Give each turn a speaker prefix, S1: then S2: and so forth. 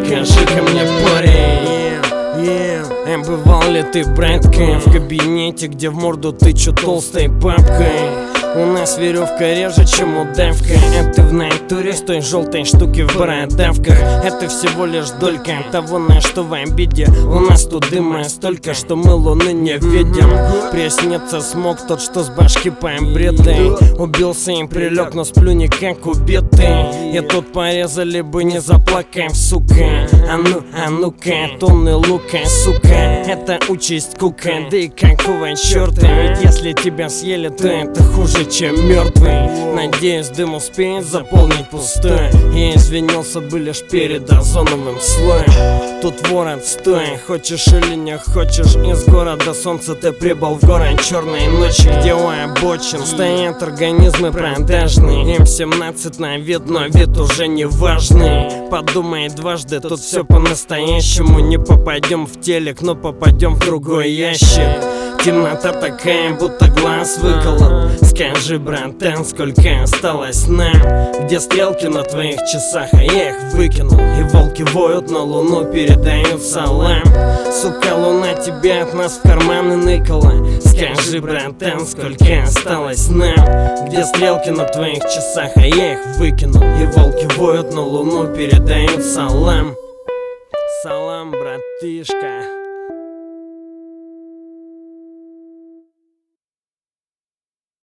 S1: скажи-ка мне, парень, бывал ли ты, братка, в кабинете, где в морду тычу толстой папкой? У нас веревка реже, чем удавка. Это в натуре с той желтой штуки в бородавках. Это всего лишь долька того, на что в обиде. У нас тут дыма столько, что мы луны не видим. Приснится смог тот, что с башки побритый. Убился и прилег, но сплю не как убитый. И тут порезали бы, не заплакай, сука. А ну-ка, тонны лука, сука. Это участь кука, да и какого черта? Ведь если тебя съели, то это хуже, чем мертвый. Надеюсь, дым успеет заполнить пустое. Я извинился бы лишь перед озоновым слоем. Тут вор отстой, хочешь или не хочешь. Из города солнца ты прибыл в город черной ночи, где у обочин стоят организмы продажные. М17 на вид, но вид уже не важный. Подумай дважды, тут все по-настоящему. Не попадем в телек, но попадем в другой ящик. Темнота такая, будто глаз выколол. Скажи, братан, сколько осталось нам? Где стрелки на твоих часах, а я их выкинул. И волки воют, на луну передают салам. Сука, луна тебя от нас в карманы ныкала. Скажи, братан, сколько осталось нам? Где стрелки на твоих часах, а я их выкинул. И волки воют, на луну передают салам. Салам, братишка.